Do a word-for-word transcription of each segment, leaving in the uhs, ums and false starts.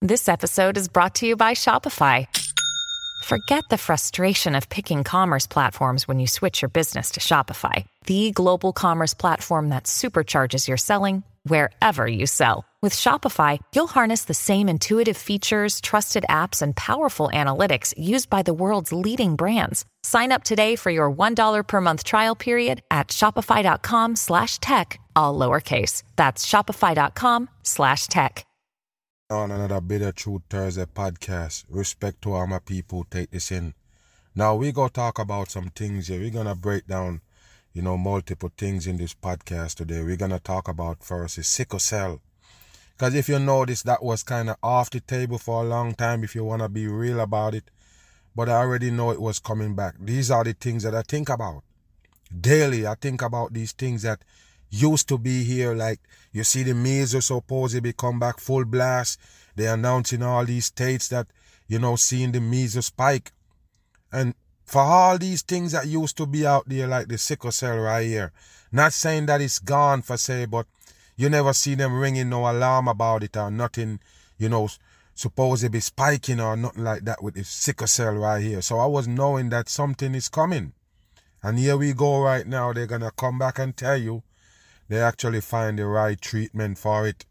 This episode is brought to you by Shopify. Forget the frustration of picking commerce platforms when you switch your business to Shopify, the global commerce platform that supercharges your selling wherever you sell. With Shopify, you'll harness the same intuitive features, trusted apps, and powerful analytics used by the world's leading brands. Sign up today for your one dollar per month trial period at shopify.com slash tech, all lowercase. That's shopify.com slash tech. On another Bitter Truth Thursday podcast. Respect to all my people who take this in. Now we go talk about some things here. We're gonna break down, you know, multiple things in this podcast today. We're gonna talk about first is sickle cell. Because if you notice, that was kind of off the table for a long time if you wanna be real about it. But I already know it was coming back. These are the things that I think about. Daily, I think about these things that used to be here, like you see the measles supposedly come back full blast. They're announcing all these states that, you know, seeing the measles spike. And for all these things that used to be out there, like the sickle cell right here, not saying that it's gone for say, but you never see them ringing no alarm about it or nothing, you know, supposedly spiking or nothing like that with the sickle cell right here. So I was knowing that something is coming. And here we go right now. They're going to come back and tell you they actually find the right treatment for it.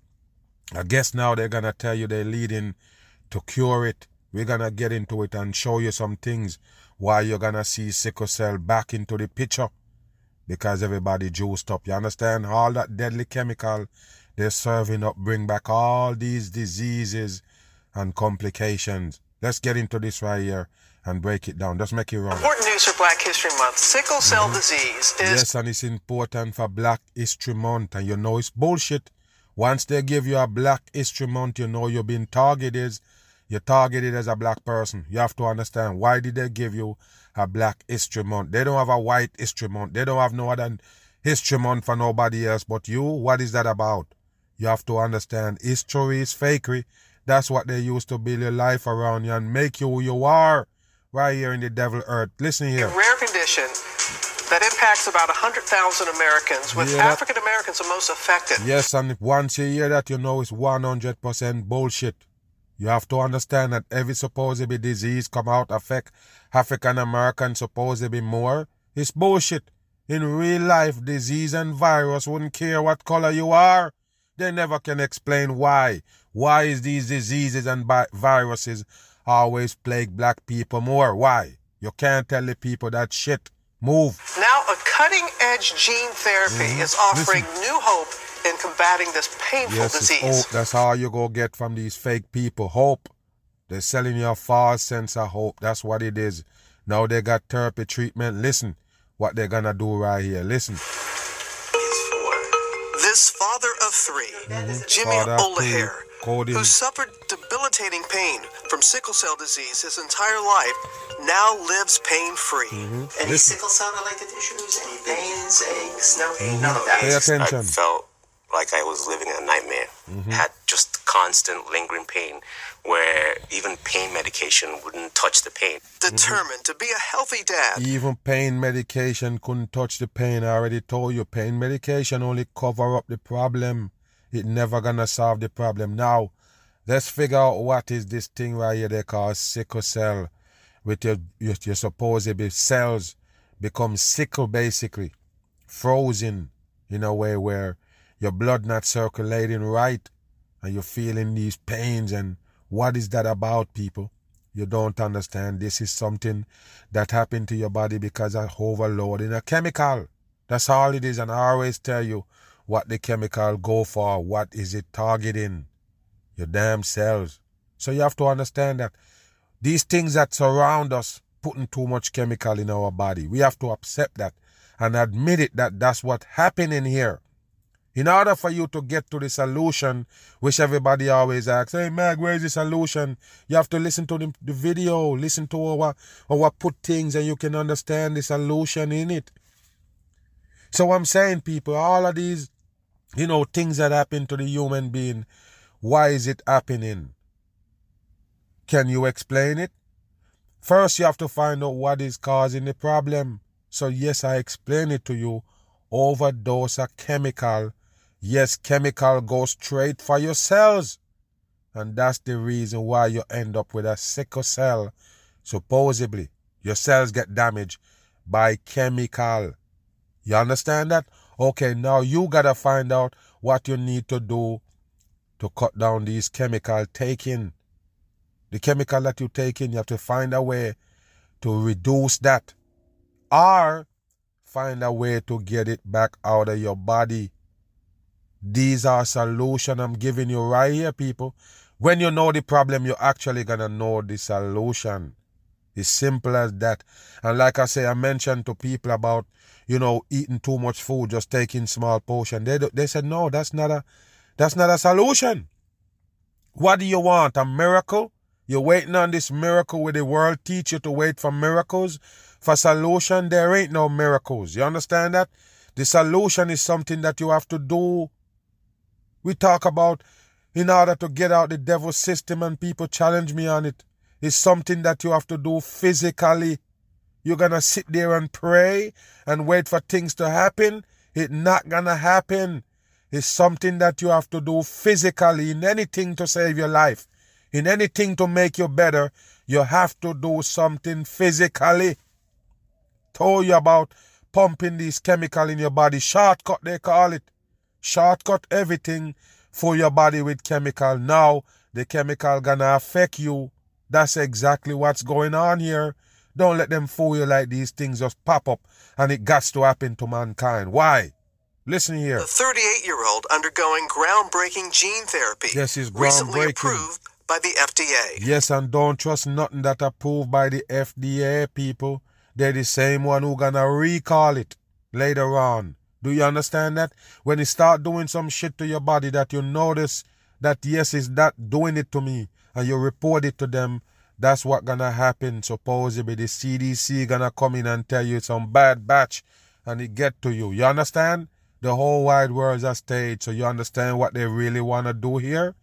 I guess now they're going to tell you they're leading to cure it. We're going to get into it and show you some things why you're going to see sickle cell back into the picture. Because everybody juiced up. You understand? All that deadly chemical they're serving up bring back all these diseases and complications. Let's get into this right here and break it down. Just make it run. Important news for Black History Month. Sickle cell mm-hmm. disease is... Yes, and it's important for Black History Month. And you know it's bullshit. Once they give you a Black History Month, you know you've been targeted. You're targeted as a black person. You have to understand, why did they give you a Black History Month? They don't have a White History Month. They don't have no other History Month for nobody else but you. What is that about? You have to understand, history is fakery. That's what they used to build your life around you and make you who you are. Right here in the devil earth. Listen here. A rare condition that impacts about one hundred thousand Americans, with yeah. African Americans the most affected. Yes, and once you hear that, you know it's one hundred percent bullshit. You have to understand that every supposedly disease come out affect African Americans supposedly more. It's bullshit. In real life, disease and virus wouldn't care what color you are. They never can explain why. Why is these diseases and bi- viruses always plague black people more? Why? You can't tell the people that shit. Move. Now a cutting-edge gene therapy mm-hmm. is offering Listen. new hope in combating this painful yes, disease. Hope. That's all you go get from these fake people. Hope. They're selling you a false sense of hope. That's what it is. Now they got therapy treatment. Listen what they're gonna do right here. Listen. This father of three, mm-hmm. Jimmy Olahair, who suffered debilitating pain from sickle cell disease his entire life, now lives pain-free. Mm-hmm. Any Listen. sickle cell-related issues? Any pains, aches? No, mm-hmm. none of that. Pay attention. I felt like I was living in a nightmare. Mm-hmm. Had just constant lingering pain where even pain medication wouldn't touch the pain. Determined mm-hmm. to be a healthy dad. Even pain medication couldn't touch the pain. I already told you, pain medication only cover up the problem. It never gonna solve the problem. Now, let's figure out what is this thing right here they call sickle cell. With your, your, your supposedly cells become sickle basically. Frozen in a way where your blood not circulating right. And you're feeling these pains. And what is that about, people? You don't understand. This is something that happened to your body because of overloading a chemical. That's all it is. And I always tell you what the chemical go for. What is it targeting? Your damn cells. So you have to understand that these things that surround us putting too much chemical in our body. We have to accept that and admit it that that's what's happening here. In order for you to get to the solution, which everybody always asks, hey, Mag, where is the solution? You have to listen to the, the video, listen to our, our put things, and you can understand the solution in it. So I'm saying, people, all of these, you know, things that happen to the human being, why is it happening? Can you explain it? First, you have to find out what is causing the problem. So, yes, I explain it to you. Overdose of chemical. Yes, chemical goes straight for your cells. And that's the reason why you end up with a sickle cell. Supposedly, your cells get damaged by chemical. You understand that? Okay, now you gotta find out what you need to do to cut down these chemical taking. The chemical that you take in, you have to find a way to reduce that. Or find a way to get it back out of your body. These are solutions I'm giving you right here, people. When you know the problem, you're actually going to know the solution. It's simple as that. And like I say, I mentioned to people about, you know, eating too much food, just taking small portion. They they said, no, that's not a, that's not a solution. What do you want? A miracle? You're waiting on this miracle where the world teach you to wait for miracles? For solution, there ain't no miracles. You understand that? The solution is something that you have to do. We talk about in order to get out the devil's system, and people challenge me on it. It's something that you have to do physically. You're going to sit there and pray and wait for things to happen. It's not going to happen. It's something that you have to do physically. In anything to save your life, in anything to make you better, you have to do something physically. Told you about pumping these chemicals in your body. Shortcut, they call it. Shortcut everything for your body with chemical. Now, the chemical gonna affect you. That's exactly what's going on here. Don't let them fool you like these things just pop up and it got to happen to mankind. Why? Listen here. The thirty-eight-year-old undergoing groundbreaking gene therapy. Yes, it's groundbreaking. Recently approved by the F D A. Yes, and don't trust nothing that approved by the F D A, people. They're the same one who gonna recall it later on. Do you understand that? When you start doing some shit to your body that you notice that, yes, it's that doing it to me, and you report it to them, that's what gonna happen. Supposedly the C D C gonna come in and tell you some bad batch and it get to you. You understand? The whole wide world's a stage, so you understand what they really wanna do here?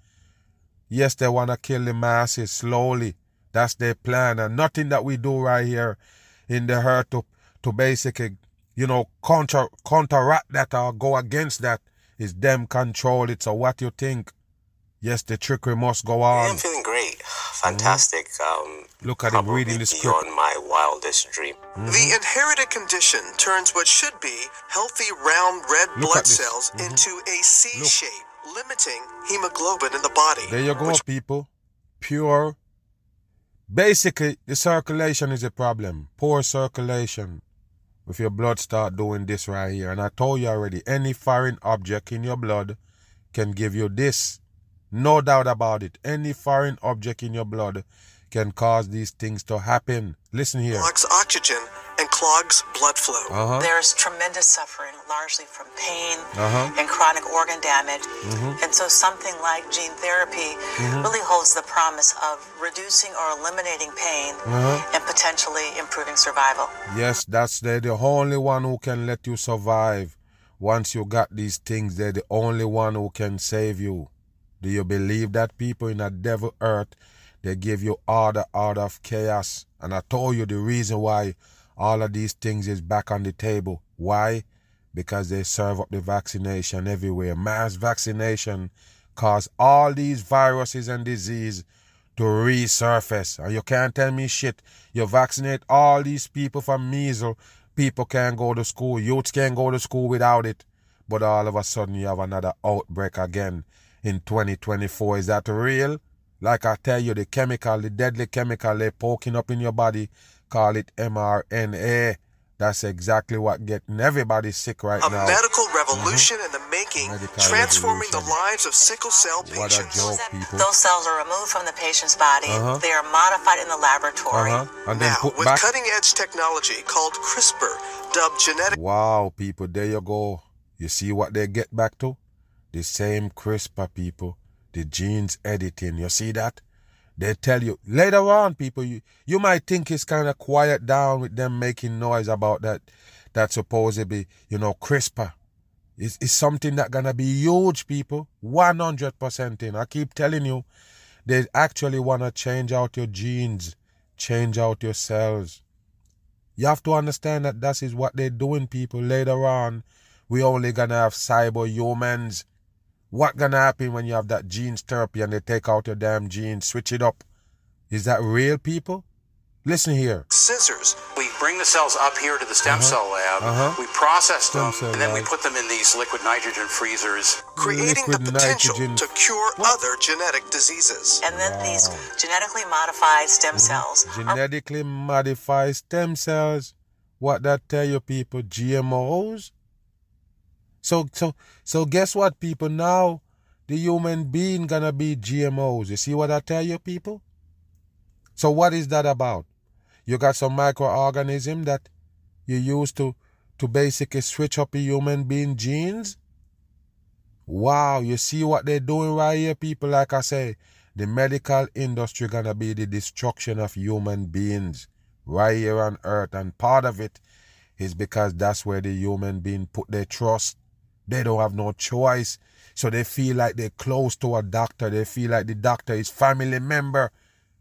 Yes, they wanna kill the masses slowly. That's their plan, and nothing that we do right here in the earth to, to basically, you know, counter, counteract that or go against that is them control it. So what you think? Yes, the trickery must go on. Yeah, I'm feeling great. Fantastic. Mm-hmm. Um, Look at him reading the script. Beyond my wildest dream. Mm-hmm. The inherited condition turns what should be healthy round red Look blood cells mm-hmm. into a C Look. shape, limiting hemoglobin in the body. There you go, which... people. Pure. Basically, the circulation is a problem. Poor circulation. If your blood start doing this right here. And I told you already, any foreign object in your blood can give you this. No doubt about it. Any foreign object in your blood can cause these things to happen. Listen here. Blocks oxygen and clogs blood flow. Uh-huh. There's tremendous suffering, largely from pain uh-huh. and chronic organ damage. Mm-hmm. And so something like gene therapy mm-hmm. really holds the promise of reducing or eliminating pain uh-huh. and potentially improving survival. Yes, that's they're the only one who can let you survive. Once you got these things, they're the only one who can save you. Do you believe that, people? In a devil earth, they give you order out of chaos. And I told you the reason why all of these things is back on the table. Why? Because they serve up the vaccination everywhere. Mass vaccination cause all these viruses and disease to resurface. And you can't tell me shit. You vaccinate all these people from measles. People can't go to school. Youths can't go to school without it. But all of a sudden you have another outbreak again in twenty twenty-four. Is that real? Like I tell you, the chemical, the deadly chemical they're poking up in your body, call it M R N A. That's exactly what getting everybody sick right a now. A medical revolution mm-hmm. in the making, medical transforming revolution. The lives of sickle cell what patients. What a joke, people. Those cells are removed from the patient's body. Uh-huh. They are modified in the laboratory. Uh-huh. And then now, put with back. cutting-edge technology called CRISPR, dubbed genetic... Wow, people, there you go. You see what they get back to? The same CRISPR, people. The genes editing. You see that? They tell you later on, people, you, you might think it's kind of quiet down with them making noise about that. That's supposed to be, you know, CRISPR. It's, it's something that's going to be huge, people. one hundred percent in. I keep telling you, they actually want to change out your genes, change out your cells. You have to understand that that is what they're doing, people. Later on, we only going to have cyber humans. What gonna happen when you have that genes therapy and they take out your damn genes, switch it up? Is that real, people? Listen here. Scissors. We bring the cells up here to the stem uh-huh. cell lab. Uh-huh. We process stem them, and then lab. we put them in these liquid nitrogen freezers. Creating liquid the potential nitrogen. to cure what? other genetic diseases. And then wow. these genetically modified stem cells mm-hmm. Genetically modified stem cells. What that tell you, people? G M Os? So, so, so guess what, people? Now, the human being gonna be G M Os. You see what I tell you, people? So what is that about? You got some microorganism that you use to, to basically switch up a human being genes? Wow, you see what they're doing right here, people? Like I say, the medical industry gonna be the destruction of human beings right here on earth. And part of it is because that's where the human being put their trust. They don't have no choice. So they feel like they're close to a doctor. They feel like the doctor is family member.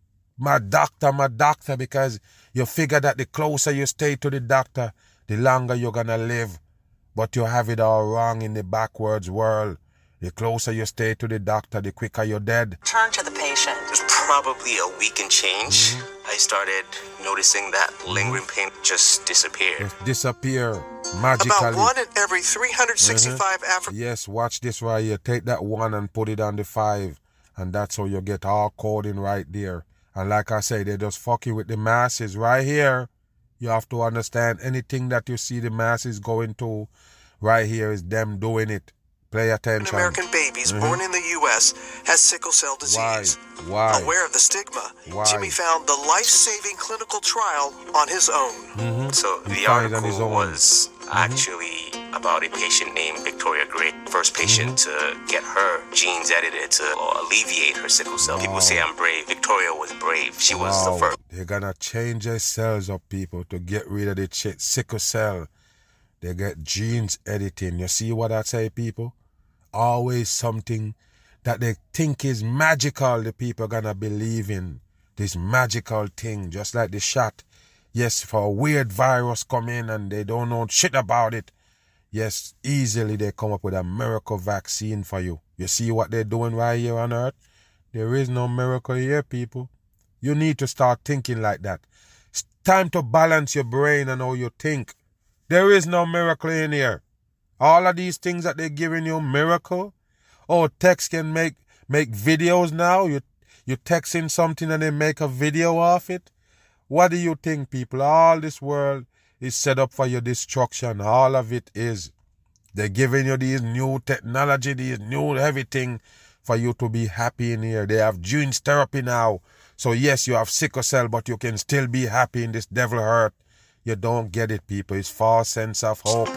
My doctor, my doctor, because you figure that the closer you stay to the doctor, the longer you're going to live. But you have it all wrong in the backwards world. The closer you stay to the doctor, the quicker you're dead. Turn to the patient. It was probably a week and change. Mm-hmm. I started noticing that lingering pain just disappeared. Just disappear magically. About one in every three hundred sixty-five mm-hmm. Africans. Yes, watch this right here. Take that one and put it on the five. And that's how you get all coding right there. And like I say, they just fucking with the masses right here. You have to understand anything that you see the masses going to right here is them doing it. Play attention. American babies mm-hmm. born in the U S has sickle cell disease. Why? Why? Aware of the stigma, Why? Jimmy found the life-saving clinical trial on his own. Mm-hmm. So he the article was mm-hmm. actually about a patient named Victoria Gray, first patient mm-hmm. to get her genes edited to alleviate her sickle cell. Wow. People say I'm brave. Victoria was brave. She was wow. the first. They're gonna change their cells up, people, to get rid of the ch- sickle cell. They get genes editing. You see what I say, people? Always something that they think is magical, the people are gonna believe in. This magical thing, just like the shot. Yes, for a weird virus come in and they don't know shit about it. Yes, easily they come up with a miracle vaccine for you. You see what they're doing right here on earth? There is no miracle here, people. You need to start thinking like that. It's time to balance your brain and how you think. There is no miracle in here. All of these things that they're giving you, miracle. Oh, text can make make videos now. You you text in something and they make a video of it. What do you think, people? All this world is set up for your destruction. All of it is. They're giving you these new technology, these new everything for you to be happy in here. They have genes therapy now. So yes, you have sickle cell, but you can still be happy in this devil earth. You don't get it, people. It's false sense of hope.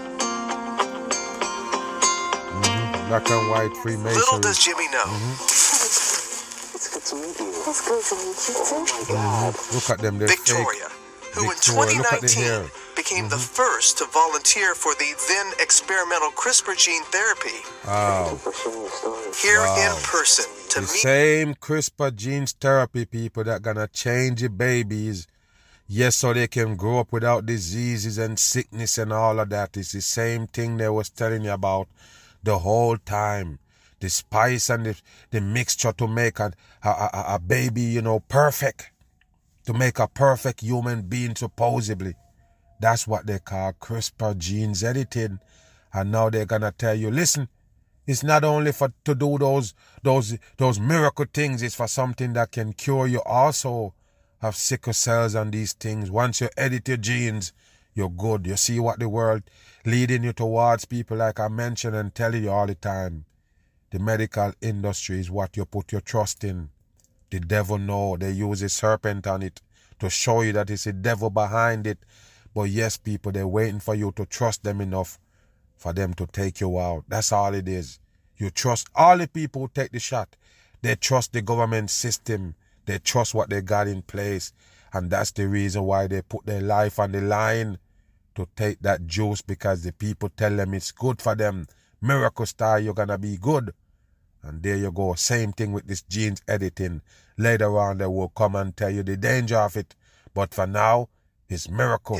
Black and white Freemasonry. Little does Jimmy know. Mm-hmm. It's good to meet you. It's good to meet you too. Oh my God. Mm-hmm. Look at them, they're Victoria, fake. who Victoria, in twenty nineteen became mm-hmm. the first to volunteer for the then experimental CRISPR gene therapy. Wow. Here wow. in person to the meet. Same CRISPR genes therapy, people, that gonna change your babies. Yes, so they can grow up without diseases and sickness and all of that. It's the same thing they was telling you about the whole time. The spice and the, the mixture to make a, a, a, a baby, you know, perfect. To make a perfect human being, supposedly. That's what they call CRISPR genes editing. And now they're gonna tell you, listen, it's not only for to do those those those miracle things, it's for something that can cure you also of sickle cells and these things. Once you edit your genes, you're good. You see what the world leading you towards, people, like I mentioned and tell you all the time. The medical industry is what you put your trust in. The devil know. They use a serpent on it to show you that it's a devil behind it. But yes, people, they're waiting for you to trust them enough for them to take you out. That's all it is. You trust all the people who take the shot. They trust the government system. They trust what they got in place. And that's the reason why they put their life on the line to take that juice, because the people tell them it's good for them. Miracle star, you're going to be good. And there you go. Same thing with this genes editing. Later on, they will come and tell you the danger of it. But for now, it's miracle. Him for the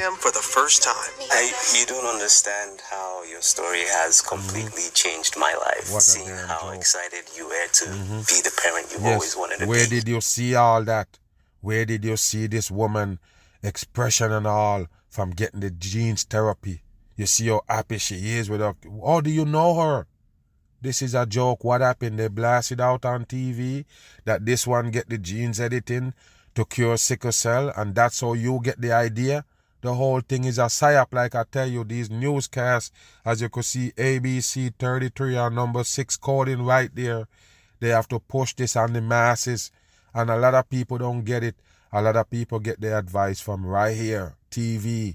first time. I, you don't understand how your story has completely mm-hmm. changed my life. What Seeing how joke. excited you were to mm-hmm. be the parent you've yes. always wanted to Where be. Where did you see all that? Where did you see this woman expression and all from getting the genes therapy? You see how happy she is with her. How do you know her? This is a joke. What happened? They blasted out on T V that this one get the genes editing to cure sickle cell, and that's how you get the idea. The whole thing is a psyop, like I tell you. These newscasts, as you could see, A B C thirty-three and number six coding right there. They have to push this on the masses, and a lot of people don't get it. A lot of people get their advice from right here, T V.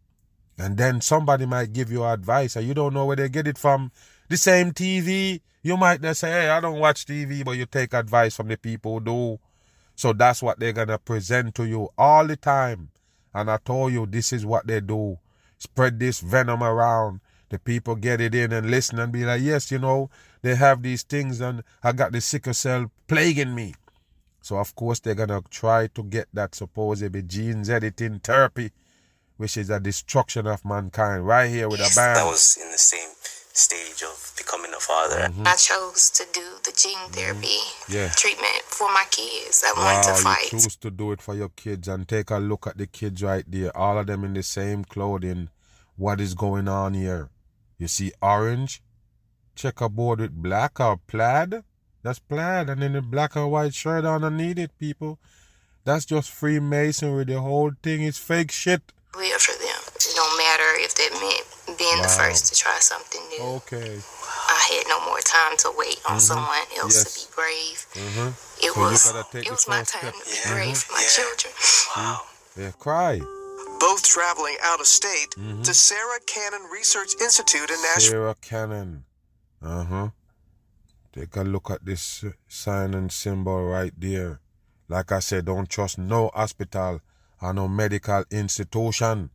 And then somebody might give you advice, and you don't know where they get it from. The same T V, you might just say, hey, I don't watch T V, but you take advice from the people who do. So that's what they're going to present to you all the time. And I told you, this is what they do. Spread this venom around. The people get it in and listen and be like, yes, you know, they have these things and I got the sickle cell plaguing me. So, of course, they're going to try to get that supposedly genes editing therapy, which is a destruction of mankind, right here with yes, a band. That was in the same stage of becoming a father. Mm-hmm. I chose to do the gene therapy mm-hmm. yeah. treatment for my kids that wow, wanted to fight. You choose to do it for your kids, and take a look at the kids right there, all of them in the same clothing. What is going on here? You see orange, checkerboard with black or plaid. That's plaid, and then the black and white shirt underneath it, people. That's just Freemasonry. The whole thing is fake shit. Live for them. It don't matter if that meant being wow. the first to try something new. Okay. I had no more time to wait on mm-hmm. someone else yes. to be brave. Mm-hmm. It so was it was my time step. to be yeah. brave mm-hmm. for my yeah. children. Wow. Yeah, cry. Both traveling out of state mm-hmm. to Sarah Cannon Research Institute in Nashville. Sarah Cannon. Uh-huh. Take a look at this sign and symbol right there. Like I said, don't trust no hospital or no medical institution.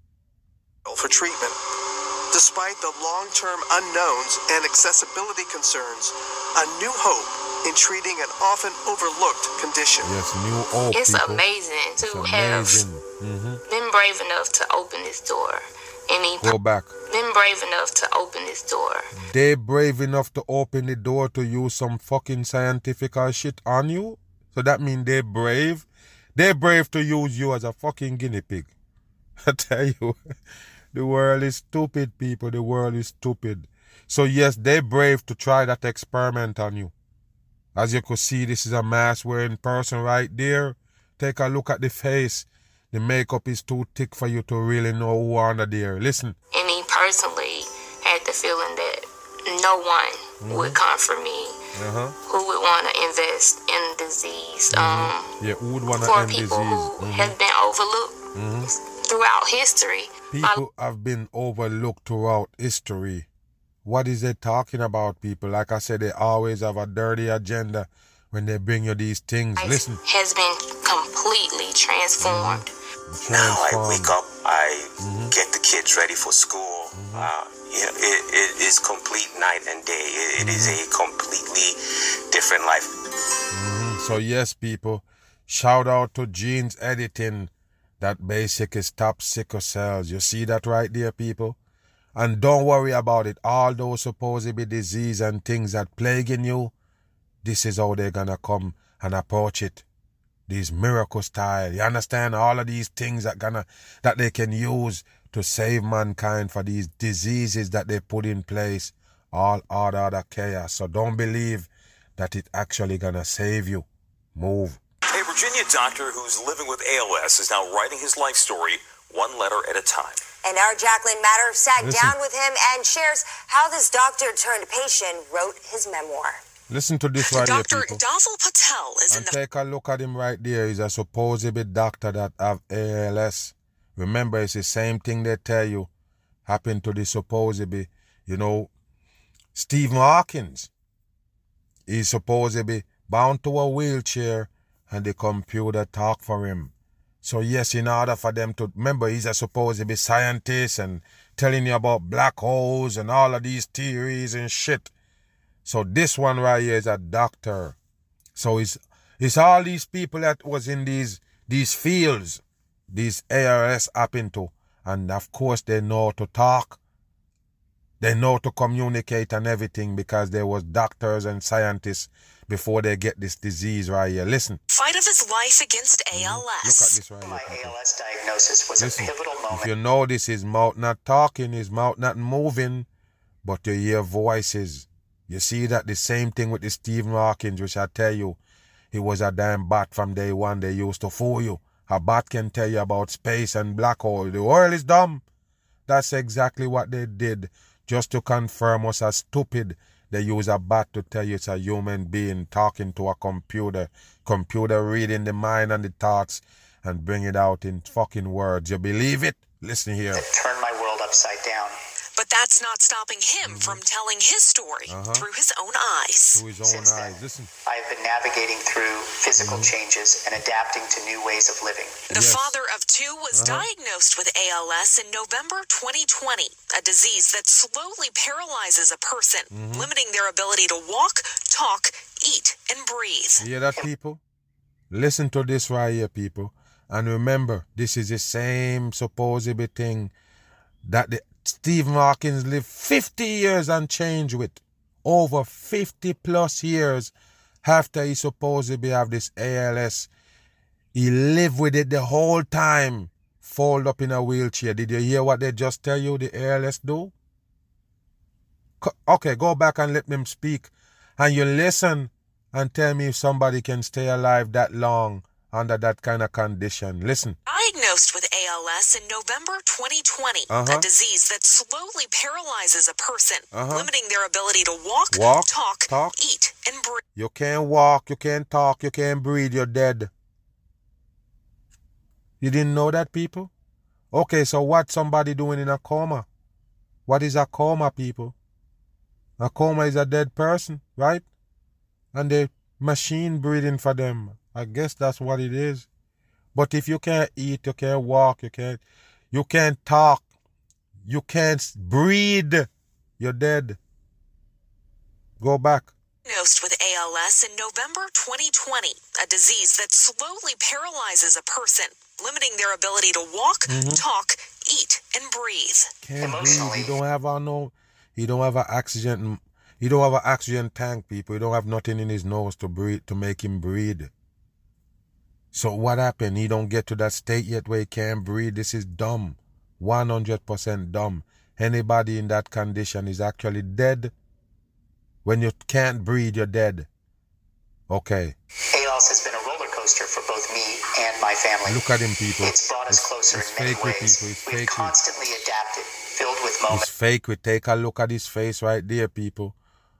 For treatment. Despite the long-term unknowns and accessibility concerns, a new hope in treating an often overlooked condition. Yes, new hope. It's people. amazing to it's have amazing. Mm-hmm. been brave enough to open this door. Any Go back. Been brave enough to open this door. They brave enough to open the door to use some fucking scientific shit on you? So that means they brave? They brave to use you as a fucking guinea pig. I tell you, the world is stupid, people. The world is stupid. So yes, they brave to try that experiment on you. As you could see, this is a mask wearing person right there. Take a look at the face. The makeup is too thick for you to really know who under there. Listen. And he personally had the feeling that no one mm-hmm. would come for me uh-huh. who would want to invest in disease. Mm-hmm. Um, yeah, who would want to for end people disease. who mm-hmm. have been overlooked mm-hmm. throughout history. People I, have been overlooked throughout history. What is they talking about, people? Like I said, they always have a dirty agenda when they bring you these things. Listen. Has been completely transformed. Mm-hmm. Now I wake up, I mm-hmm. get the kids ready for school. Mm-hmm. Uh, you know, it, it is complete night and day. It, it mm-hmm. is a completely different life. Mm-hmm. So yes, people, shout out to Genes Editing. That basically stops sickle cells. You see that right there, people? And don't worry about it. All those supposedly disease and things that plaguing you, this is how they're gonna come and approach it. These miracle style. You understand? All of these things that gonna that they can use to save mankind for these diseases that they put in place. All out of the chaos. So don't believe that it actually gonna save you. Move. A Virginia doctor who's living with A L S is now writing his life story one letter at a time. And our Jacqueline Matter sat Listen. down with him and shares how this doctor turned patient wrote his memoir. Listen to this right Doctor here, people. Dafal Patel is and in the... take a look at him right there. He's a supposed doctor that have A L S. Remember, it's the same thing they tell you happened to the supposedly, you know, Stephen Hawkins. He's supposedly bound to a wheelchair and the computer talk for him. So yes, in order for them to, remember, he's a supposedly scientist and telling you about black holes and all of these theories and shit. So this one right here is a doctor. So it's it's all these people that was in these these fields, these A R S happen to, And of course they know to talk. They know to communicate and everything because there was doctors and scientists before they get this disease right here. Listen. Fight of his life against A L S. Look at this right here. My A L S diagnosis was Listen, a pivotal moment. If you notice his mouth not talking, his mouth not moving, but you hear voices. You see that the same thing with the Stephen Hawkins, which I tell you, he was a damn bat from day one. They used to fool you. A bat can tell you about space and black hole. The world is dumb. That's exactly what they did. Just to confirm us as stupid, they use a bat to tell you it's a human being talking to a computer. Computer reading the mind and the thoughts and bring it out in fucking words. You believe it? Listen here. It turned my world upside down. But that's not stopping him mm-hmm. from telling his story uh-huh. through his own eyes. Through his own Since eyes. then, Listen. I have been navigating through physical mm-hmm. changes and adapting to new ways of living. The yes. father of two was uh-huh. diagnosed with A L S in November twenty twenty, a disease that slowly paralyzes a person, mm-hmm. limiting their ability to walk, talk, eat, and breathe. You hear that, people? Listen to this right here, people. And remember, this is the same supposed thing that the Stephen Hawkins lived fifty years and change with. Over fifty plus years after he supposedly have this A L S. He lived with it the whole time, fold up in a wheelchair. Did you hear what they just tell you the A L S do? Okay, go back and let them speak. And you listen and tell me if somebody can stay alive that long under that kind of condition. Listen. Diagnosed with A L S in November twenty twenty, uh-huh. a disease that slowly paralyzes a person, uh-huh. limiting their ability to walk, walk talk, talk, eat, and breathe. You can't walk, you can't talk, you can't breathe, you're dead. You didn't know that, people? Okay, so what's somebody doing in a coma? What is a coma, people? A coma is a dead person, right? And the machine breathing for them. I guess that's what it is. But if you can't eat, you can't walk, you can't, you can't talk, you can't breathe, you're dead. Go back. Diagnosed with A L S in November twenty twenty, a disease that slowly paralyzes a person, limiting their ability to walk, mm-hmm. talk, eat, and breathe. Can't breathe. You don't have a no. He don't have an oxygen. He don't have an oxygen tank, people. He don't have nothing in his nose to breathe to make him breathe. So what happened? He don't get to that state yet where he can't breathe. This is dumb. one hundred percent dumb. Anybody in that condition is actually dead. When you can't breathe, you're dead. Okay. A L S has been a roller coaster for both me and my family. Look at him, people. It's brought us it's, closer it's in many fake ways. People. It's We've fake constantly adapted, filled with moments. It's fake. We take a look at his face right there, people.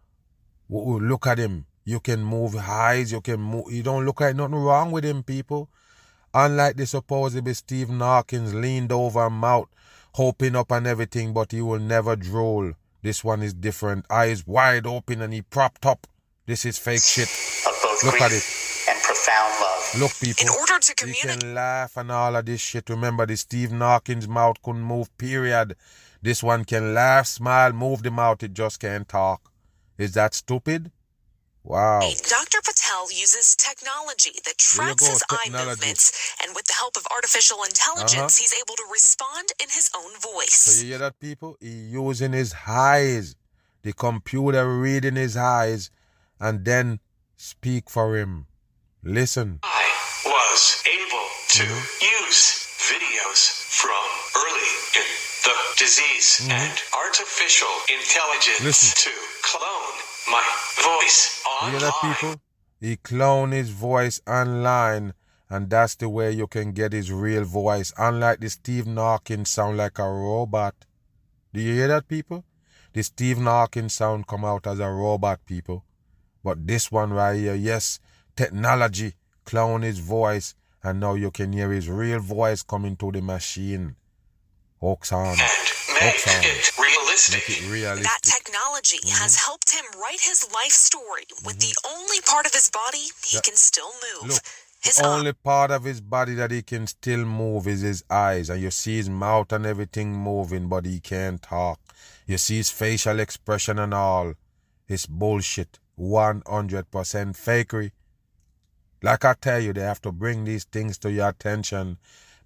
Look at him. You can move eyes. You can move. You don't look like nothing wrong with him, people. Unlike the supposedly Stephen Hawkins leaned over mouth, hoping up and everything, but he will never drool. This one is different. Eyes wide open and he propped up. This is fake shit. Of both look grief at it. And profound love. Look, people. In order to He communicate, can laugh and all of this shit. Remember, the Stephen Hawkins mouth couldn't move, period. This one can laugh, smile, move the mouth. It just can't talk. Is that stupid? Wow. Doctor Patel uses technology that tracks his eye movements, and with the help of artificial intelligence, uh-huh. he's able to respond in his own voice. So you hear that, people? He using his eyes, the computer reading his eyes, and then speak for him. Listen. I was able to mm-hmm. use videos from early in the disease mm-hmm. and artificial intelligence Listen. to clone my voice online. You hear that, people? He clone his voice online, and that's the way you can get his real voice. Unlike the Stephen Hawkins sound like a robot. Do you hear that, people? The Stephen Hawkins sound come out as a robot, people. But this one right here, yes, technology, clone his voice, and now you can hear his real voice coming to the machine. Hooks on. And make it realistic. Make it realistic. That technology mm-hmm. has helped him write his life story with mm-hmm. the only part of his body he that, can still move. Look, his the only part of his body that he can still move is his eyes. And you see his mouth and everything moving, but he can't talk. You see his facial expression and all. It's bullshit. one hundred percent fakery. Like I tell you, they have to bring these things to your attention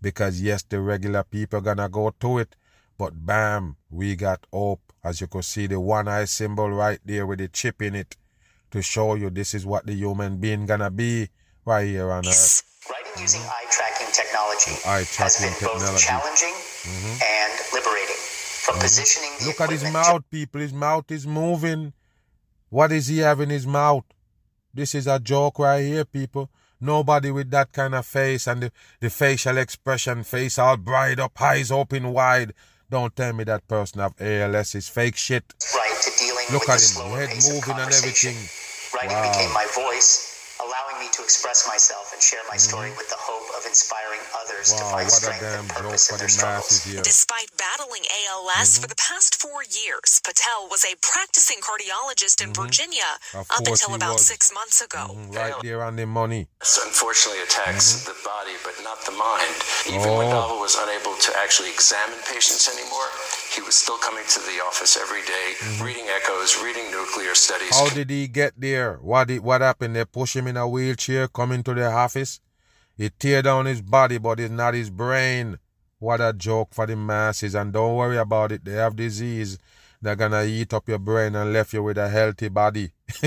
because yes, the regular people gonna go to it, but bam, we got hope. As you can see, the one eye symbol right there with the chip in it to show you this is what the human being gonna be right here on Earth. Writing using eye tracking technology eye has tracking been both technology. challenging Mhm. and liberating. From Mhm. positioning the Look at his equipment mouth, people. His mouth is moving. What is he having in his mouth? This is a joke right here, people. Nobody with that kind of face and the, the facial expression, face all bright up, eyes open wide. Don't tell me that person have A L S is fake shit. right to dealing Look with at the him, slower head pace of moving and conversation. everything. Writing Wow. became my voice, allowing me to express myself and share my story with the hope of inspiring others to Wow, find what a strength damn and joke purpose for in the their struggles. masses here. Despite battling A L S for the past four years, Patel was a practicing cardiologist in Virginia Of up course until he about was. six months ago. Mhm, right there on the money. This unfortunately attacks the body, but not the mind. Even when Oh. Dava was unable to actually examine patients anymore, he was still coming to the office every day, reading echoes, reading nuclear studies. How did he get there? What did, what happened? They push him in a wheelchair, coming to the office. He tear down his body, but it's not his brain. What a joke for the masses. And don't worry about it. They have disease. They're gonna eat up your brain and left you with a healthy body.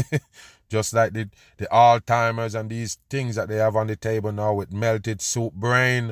Just like the, the Alzheimer's and these things that they have on the table now with melted soup brain.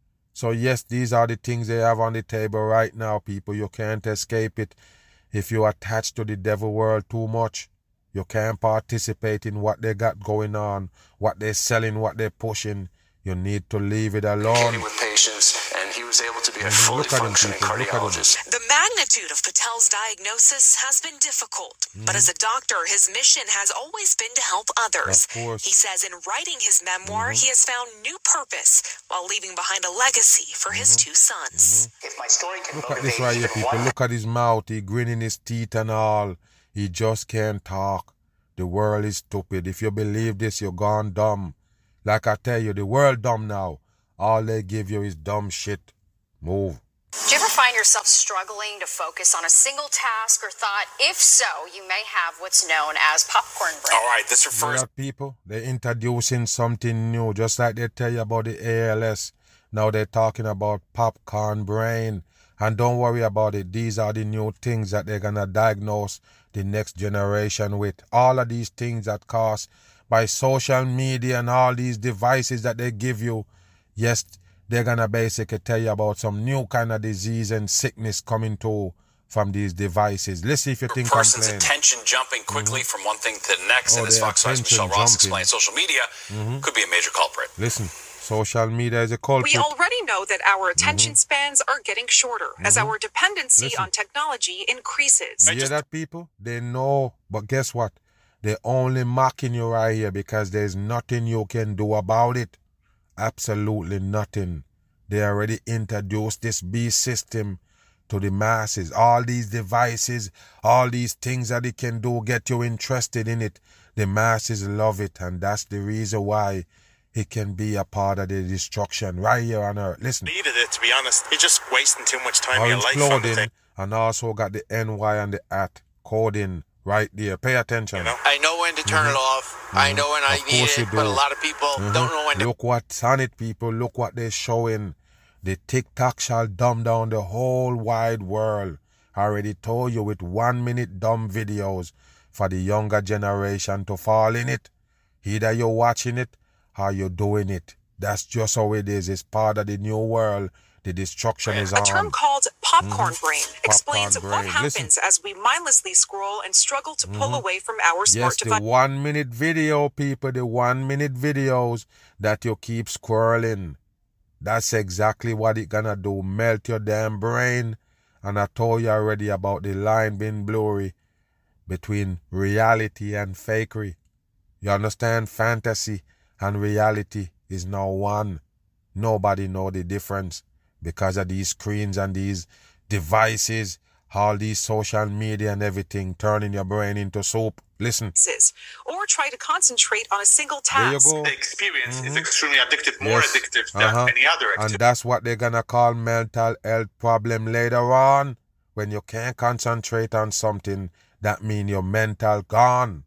So yes, these are the things they have on the table right now, people. You can't escape it. If you attach to the devil world too much, you can't participate in what they got going on, what they're selling, what they're pushing. You need to leave it alone. Communicating with patients, and he was able to be a fully Look at him, functioning people. Look at him. cardiologist. The magnitude of Patel's diagnosis has been difficult, but as a doctor, his mission has always been to help others. Of course. He says in writing his memoir, he has found new purpose while leaving behind a legacy for his two sons. If my story can Look at motivate this right here, even people. one Look at his mouth. He grinning his teeth and all. He just can't talk. The world is stupid. If you believe this, you're gone dumb. Like I tell you, the world dumb now. All they give you is dumb shit. Move. Do you ever find yourself struggling to focus on a single task or thought? If so, you may have what's known as popcorn brain. All right, this refers. That people, they're introducing something new, just like they tell you about the A L S. Now they're talking about popcorn brain. And don't worry about it. These are the new things that they're going to diagnose the next generation with. All of these things that caused by social media and all these devices that they give you. Yes, they're going to basically tell you about some new kind of disease and sickness coming to from these devices. Let's see if you think I'm person's playing. attention jumping quickly from one thing to the next, Oh, and as their Fox News' attention Michelle Ross jumping. explained, social media Mhm. could be a major culprit. Listen, social media is a culprit. We already know that our attention spans are getting shorter as Mhm. our dependency Listen. on technology increases. You hear that, people? They know, but guess what? They're only mocking you right here because there's nothing you can do about it. Absolutely nothing. They already introduced this beast system to the masses. All these devices, all these things that it can do, get you interested in it. The masses love it, and that's the reason why it can be a part of the destruction right here on Earth. Listen. Needed it, to be honest. You're just wasting too much time in your Orange life on the clothing, thing. and also got the N Y and the at coding right there. Pay attention. I know when to turn Mhm. it off. I know when I Of need course it, you but a do. lot of people Mhm. don't know when to. Look what's on it, people. Look what they're showing. The TikTok shall dumb down the whole wide world. I already told you with one minute dumb videos for the younger generation to fall in it. Either you're watching it or you're doing it. That's just how it is. It's part of the new world. The destruction is A on. term called popcorn Mhm. brain explains Popcorn what brain. happens Listen. as we mindlessly scroll and struggle to pull Mhm. away from our Yes, smart the device. one minute video, people, the one minute videos that you keep scrolling. That's exactly what it gonna do. Melt your damn brain. And I told you already about the line being blurry between reality and fakery. You understand? Fantasy and reality is now one. Nobody know the difference because of these screens and these devices, all these social media and everything, turning your brain into soup. Listen. Or try to concentrate on a single There you task. go. The experience is Mhm. extremely addictive, more Yes. addictive than Uh-huh. any other And activity. that's what they're gonna call mental health problem later on. When you can't concentrate on something, that means your mental gone.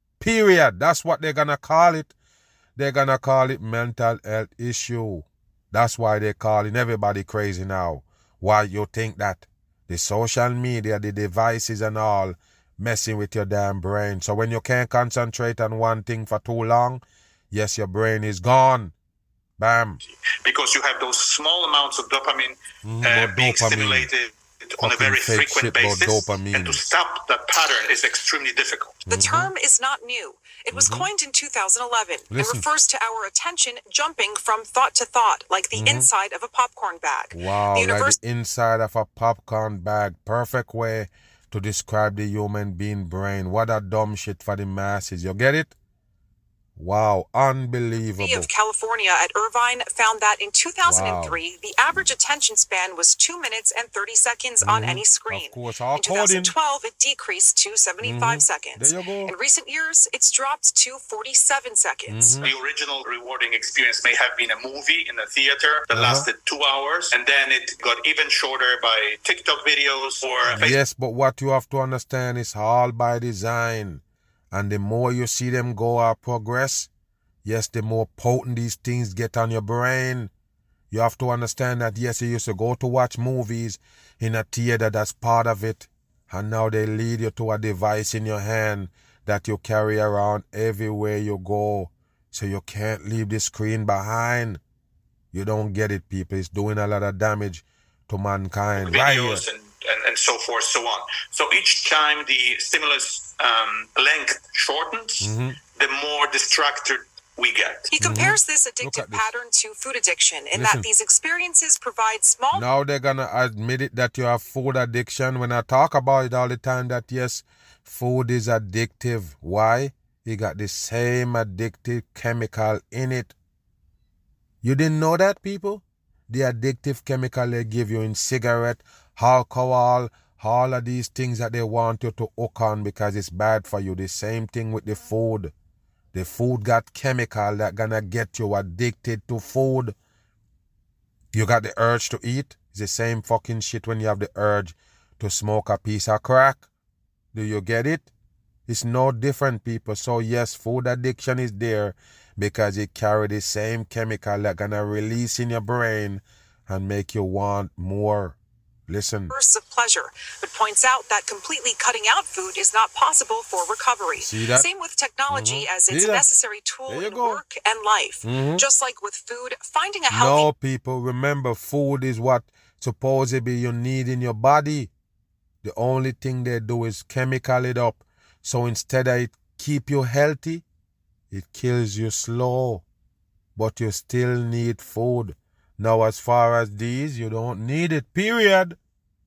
Period. That's what they're gonna call it. They're gonna call it mental health issue. That's why they're calling everybody crazy now. Why you think that? The social media, the devices and all, messing with your damn brain. So when you can't concentrate on one thing for too long, yes, your brain is gone. Bam. Because you have those small amounts of dopamine Mm, uh, but being dopamine. stimulated on a Fucking very fake frequent shit about basis. dopamine. And to stop that pattern is extremely difficult. The Mm-hmm. term is not new. It was coined in two thousand eleven and Listen. refers to our attention jumping from thought to thought, like the Mhm. inside of a popcorn bag. Wow, The like univers- the inside of a popcorn bag. Perfect way to describe the human being brain. What a dumb shit for the masses. You get it? Wow, unbelievable. University of California at Irvine found that in two thousand three, the average attention span was two minutes and thirty seconds on Mhm. any screen. Of course, all In two thousand coding. twelve, it decreased to seventy-five Mhm. seconds. There you go. In recent years, it's dropped to forty-seven seconds. Mhm. The original rewarding experience may have been a movie in a theater that Uh-huh. lasted two hours, and then it got even shorter by TikTok videos or Facebook. Yes, but what you have to understand is all by design. And the more you see them go or progress, yes, the more potent these things get on your brain. You have to understand that, yes, you used to go to watch movies in a theater, that's part of it. And now they lead you to a device in your hand that you carry around everywhere you go. So you can't leave the screen behind. You don't get it, people. It's doing a lot of damage to mankind. Right here. videos and, and, and so forth, so on. So each time the stimulus um, length shortens, Mhm. the more distracted we get. He compares this Look addictive at this. pattern to food addiction in Listen. that these experiences provide small Now they're gonna admit it that you have food addiction. When I talk about it all the time, that yes, food is addictive. Why? You got the same addictive chemical in it. You didn't know that, people? The addictive chemical they give you in cigarette, alcohol, all of these things that they want you to hook on because it's bad for you. The same thing with the food. The food got chemical that gonna get you addicted to food. You got the urge to eat. It's the same fucking shit when you have the urge to smoke a piece of crack. Do you get it? It's no different, people. So yes, food addiction is there because it carry the same chemical that gonna release in your brain and make you want more. Listen. bursts of pleasure, but points out that completely cutting out food is not possible for recovery. See that? Same with technology, Mhm. as it's See a that? necessary tool There you in go. work and life. Mhm. Just like with food, finding a healthy No, people, remember, food is what supposedly you need in your body. The only thing they do is chemical it up. So instead of it keep you healthy, it kills you slow. But you still need food. Now, as far as these, you don't need it, period.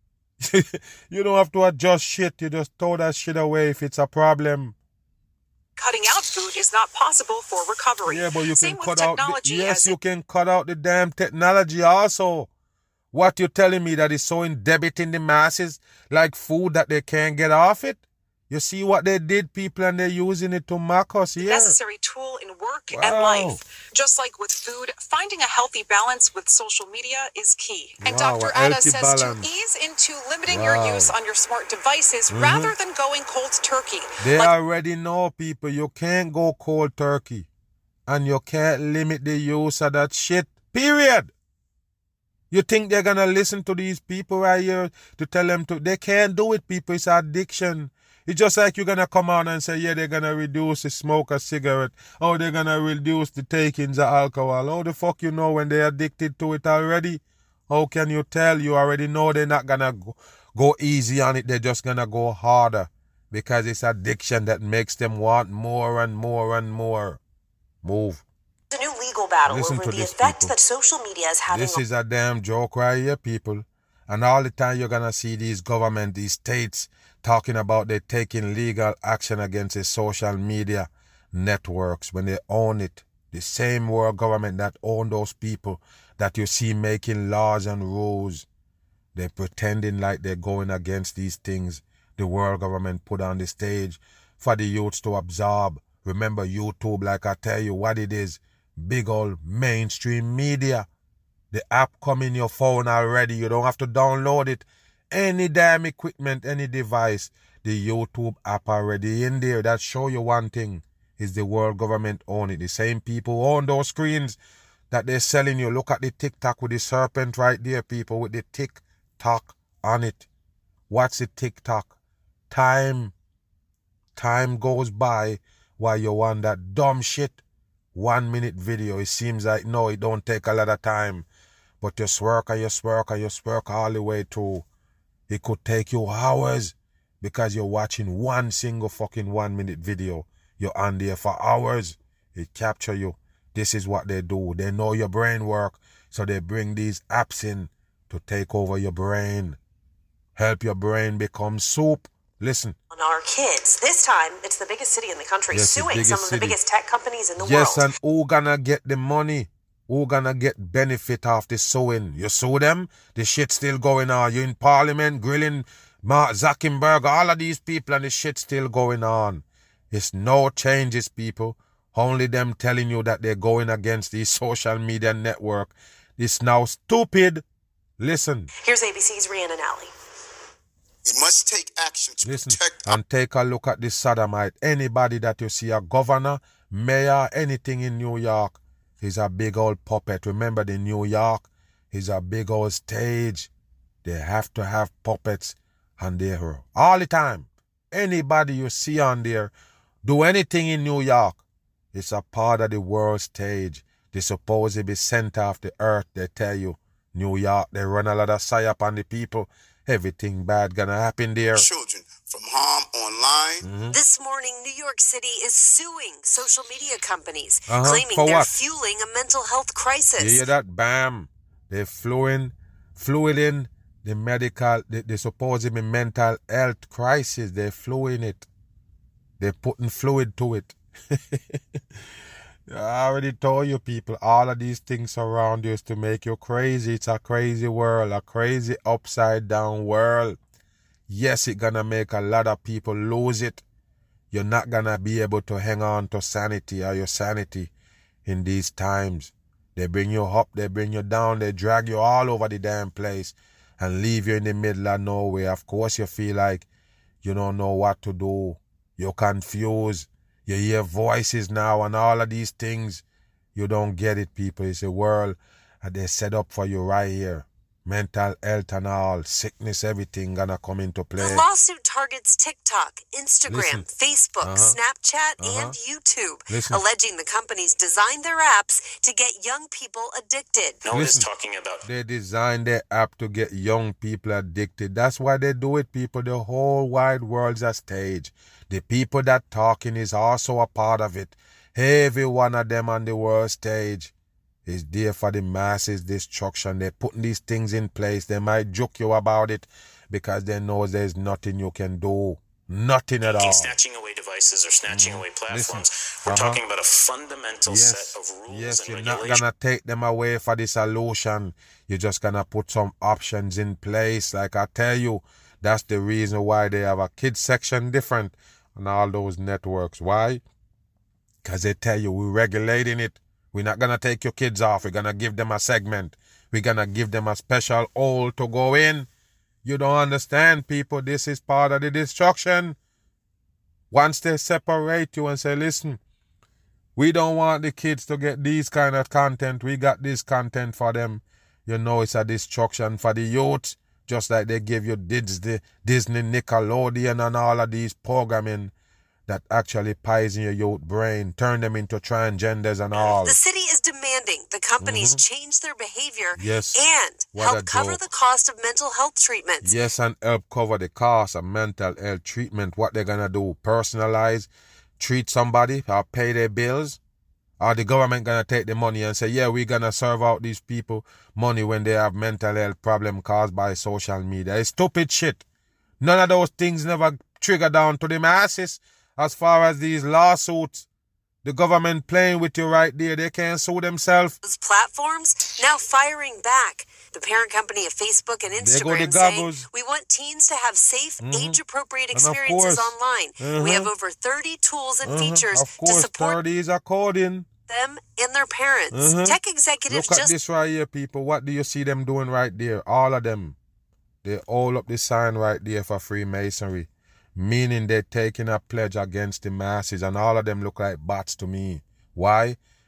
You don't have to adjust shit. You just throw that shit away if it's a problem. cutting out food is not possible for recovery. Yeah, but you Same can with cut out. The, technology, yes, as you can cut out the damn technology also. What you telling me that is so indebiting the masses like food that they can't get off it? You see what they did, people, and they're using it to mock us here. necessary tool in work and Wow. life. Just like with food, finding a healthy balance with social media is key. And Wow, Doctor a Ada healthy says balance. to ease into limiting Wow. your use on your smart devices Mhm. rather than going cold turkey. They Like already know, people, you can't go cold turkey. And you can't limit the use of that shit, period. You think they're gonna listen to these people right here to tell them to? They can't do it, people. It's addiction. It's just like you're gonna come on and say, yeah, they're gonna reduce the smoke of cigarette. Oh, they're gonna reduce the takings of alcohol. How the fuck you know when they're addicted to it already? How can you tell? You already know they're not gonna go, go easy on it. They're just gonna go harder because it's addiction that makes them want more and more and more. Move. It's a new legal battle Listen over to the this, effect people. that social media is having This on is a damn joke right here, people. And all the time you're gonna see these government, these states talking about they taking legal action against the social media networks when they own it. The same world government that own those people that you see making laws and rules. They're pretending like they're going against these things the world government put on the stage for the youths to absorb. Remember YouTube, like I tell you what it is, big old mainstream media. The app come in your phone already. You don't have to download it. Any damn equipment, any device, the YouTube app already in there. That show you one thing, is the world government own it. The same people who own those screens that they're selling you. Look at the TikTok with the serpent right there, people, with the tick-tock on it. What's the TikTok? Time. Time goes by while you want that dumb shit. One minute video. It seems like, no, it don't take a lot of time. But you swerk and you swerk and you swerk all the way through. It could take you hours because you're watching one single fucking one minute video. You're on there for hours. It capture you. This is what they do. They know your brain work. So they bring these apps in to take over your brain. Help your brain become soup. Listen. On our kids. This time, it's the biggest city in the country Yes, the suing biggest some of city. the biggest tech companies in the Yes, world. and who gonna get the money? Who gonna get benefit off the suing? You sue them? The shit still going on. You in parliament grilling Mark Zuckerberg, all of these people, and the shit still going on. It's no changes, people. Only them telling you that they're going against the social media network. It's now stupid. Listen. Here's A B C's Rhiannon Alley. We must take action to Listen, protect and take a look at this sodomite. Anybody that you see, a governor, mayor, anything in New York, is a big old puppet. Remember, the New York is a big old stage. They have to have puppets on there all the time. Anybody you see on there, do anything in New York, it's a part of the world stage. They supposed to be center of the earth. They tell you, New York, they run a lot of psyop on the people. Everything bad gonna happen there. children from harm online. Mm-hmm. This morning, New York City is suing social media companies, Uh-huh. claiming For they're what? fueling a mental health crisis. You hear that? Bam. They fluing, fluid in the medical, they, they supposed to be mental health crisis. They're fluing it. They're putting fluid to it. I already told you, people, all of these things around you is to make you crazy. It's a crazy world, a crazy upside down world. Yes, it's gonna make a lot of people lose it. You're not gonna be able to hang on to sanity or your sanity in these times. They bring you up, they bring you down, they drag you all over the damn place and leave you in the middle of nowhere. Of course, you feel like you don't know what to do. You're confused. You hear voices now and all of these things. You don't get it, people. It's a world that they set up for you right here. Mental health and all, sickness, everything gonna come into play. The lawsuit targets TikTok, Instagram, Listen. Facebook, Uh-huh. Snapchat, Uh-huh. and YouTube, Listen. alleging the companies designed their apps to get young people addicted. No one is Listen. talking about They designed their app to get young people addicted. That's why they do it, people. The whole wide world's a stage. The people that talking is also a part of it. Every one of them on the world stage is there for the masses destruction. They're putting these things in place. They might joke you about it because they know there's nothing you can do. Nothing at all. snatching away devices or snatching away platforms. We're Uh-huh. talking about a fundamental Yes. set of rules Yes, and you're not regulations. gonna take them away for the solution. You're just gonna put some options in place. Like I tell you, that's the reason why they have a kids section different on all those networks. Why? Because they tell you we're regulating it. We're not gonna take your kids off. We're gonna give them a segment. We're gonna give them a special hole to go in. You don't understand, people. This is part of the destruction. Once they separate you and say, listen, we don't want the kids to get these kind of content. We got this content for them. You know it's a destruction for the youth. Just like they give you Disney, Disney, Nickelodeon and all of these programming that actually poison your youth brain, turn them into transgenders and all. The city is demanding the companies change their behavior Yes. and What a help cover joke. the cost of mental health treatments. Yes, and help cover the cost of mental health treatment. What they're gonna do? Personalize, treat somebody, or pay their bills? Or the government gonna take the money and say, yeah, we're gonna serve out these people money when they have mental health problem caused by social media? It's stupid shit. None of those things never trigger down to the masses. As far as these lawsuits, the government playing with you right there, they can't sue themselves. Those platforms now firing back. The parent company of Facebook and There go the Instagram saying, goggles. we want teens to have safe, Mhm. age-appropriate And of experiences course. online. Mhm. We have over thirty tools and Uh-huh. features Of to course, support thirty is a coding. them and their parents. Uh-huh. Tech executives Look at just this right here, people. What do you see them doing right there? All of them. They all up the sign right there for Freemasonry. Meaning they're taking a pledge against the masses, and all of them look like bots to me. Why?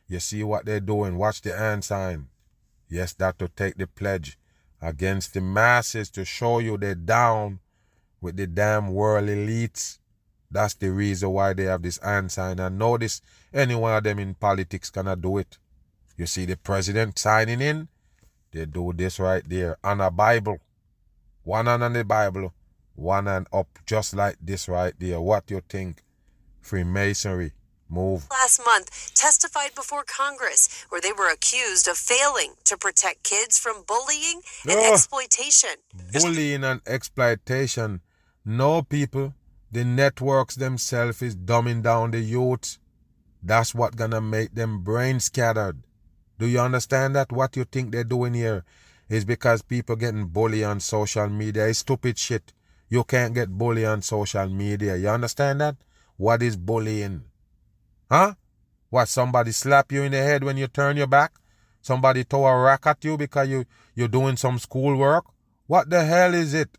You see what they're doing. Watch the hand sign. Yes, that to take the pledge against the masses to show you they're down with the damn world elites. That's the reason why they have this hand sign. And notice any one of them in politics cannot do it. You see the president signing in, they do this right there on a Bible. One hand on the Bible, one hand up, just like this right there. What you think? Freemasonry. Move. Last month testified before Congress where they were accused of failing to protect kids from bullying and Ugh. exploitation. Bullying and exploitation. No, people, the networks themselves is dumbing down the youth. That's what gonna make them brain scattered. Do you understand that? What you think they're doing here is because people getting bullied on social media. It's stupid shit. You can't get bullied on social media. You understand that? What is bullying? Huh? What, somebody slap you in the head when you turn your back? Somebody throw a rack at you because you, you're doing some schoolwork? What the hell is it?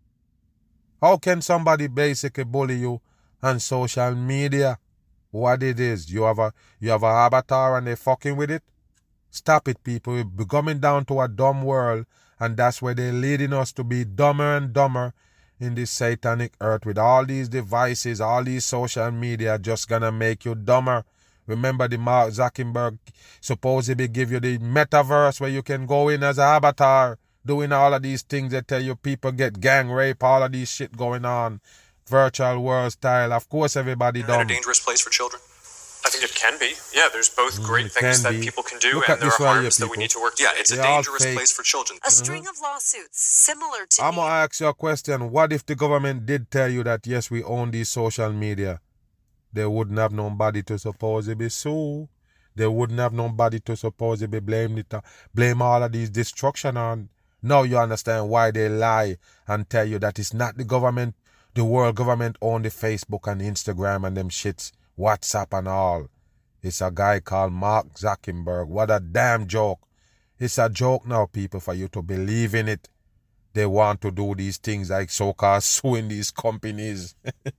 How can somebody basically bully you on social media? What it is? You have a you have a avatar and they fucking with it? Stop it, people. We're coming down to a dumb world, and that's where they're leading us to be dumber and dumber in this satanic earth with all these devices, all these social media just gonna make you dumber. Remember the Mark Zuckerberg supposedly give you the metaverse where you can go in as an avatar, doing all of these things that tell you people get gang rape, all of these shit going on, virtual world style. Of course everybody Isn't that dumb. a dangerous place for children? I think it can be. Yeah, there's both great it things can that be. people can do, Look and at there this are right here, harms that we people. need to work. Yeah, it's a They all dangerous fake. place for children. A string of lawsuits similar to I'm going to ask you a question. What if the government did tell you that, yes, we own these social media? They wouldn't have nobody to supposedly sue. They wouldn't have nobody to supposedly blame it, blame all of these destruction on. Now you understand why they lie and tell you that it's not the government, the world government own the Facebook and Instagram and them shits, WhatsApp and all. It's a guy called Mark Zuckerberg. What a damn joke. It's a joke now, people, for you to believe in it. They want to do these things like so-called suing these companies.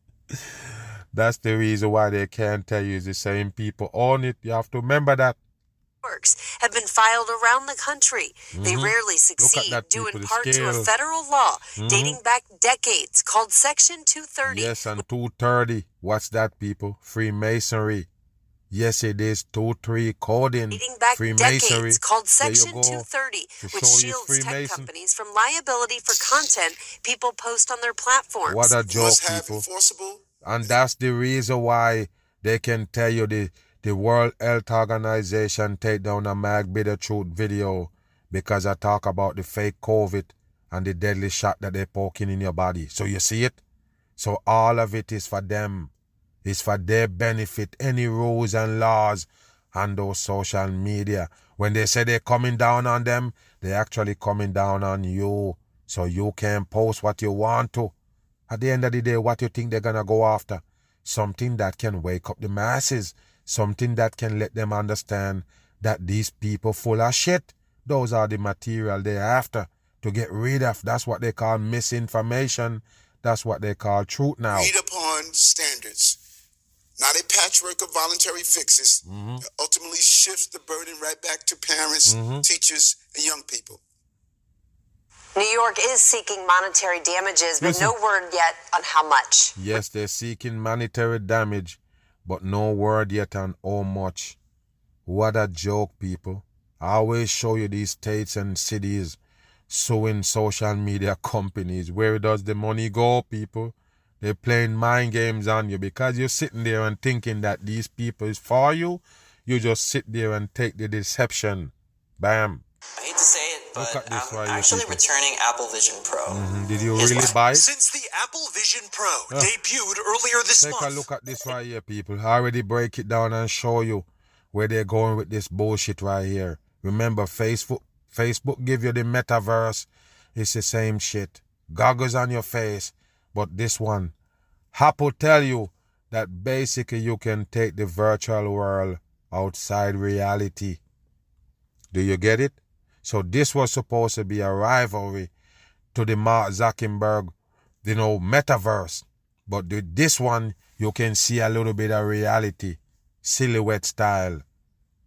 That's the reason why they can't tell you it's the same people own it. You have to remember that. Works have been filed around the country. Mm-hmm. They rarely succeed, that, due people, in the part to a scale. federal law Mhm. dating back decades called Section two thirty. Yes, and two thirty. What's that, people? Freemasonry. Yes, it is two three coding. Dating back Freemasonry. decades called There you Section go. two thirty, To which show you shields tech Freemason. companies from liability for content people post on their platforms. What a You joke, must have people. enforceable. And that's the reason why they can tell you the, the World Health Organization take down a Mag Bitter Truth video because I talk about the fake COVID and the deadly shot that they're poking in your body. So you see it? So all of it is for them. It's for their benefit. Any rules and laws on those social media. When they say they're coming down on them, they're actually coming down on you. So you can post what you want to. At the end of the day, what you think they're going to go after? Something that can wake up the masses. Something that can let them understand that these people full of shit. Those are the material they're after to get rid of. That's what they call misinformation. That's what they call truth now. Agreed upon standards, not a patchwork of voluntary fixes Mm-hmm. that ultimately shifts the burden right back to parents, Mhm. teachers, and young people. New York is seeking monetary damages, but Listen. no word yet on how much. Yes, they're seeking monetary damage, but no word yet on how much. What a joke, people. I always show you these states and cities suing social media companies. Where does the money go, people? They're playing mind games on you because you're sitting there and thinking that these people is for you. You just sit there and take the deception. Bam. I hate to say it, Look but at this I'm right here, actually people. returning Apple Vision Pro. Mhm. Did you Here's really why. buy it? Since the Apple Vision Pro Yeah. debuted earlier this Take month. a look at this right here, people. I already break it down and show you where they're going with this bullshit right here. Remember, Facebook Facebook give you the metaverse. It's the same shit. Goggles on your face. But this one, Apple tell you that basically you can take the virtual world outside reality. Do you get it? So this was supposed to be a rivalry to the Mark Zuckerberg, you know, metaverse. But with this one, you can see a little bit of reality, silhouette style.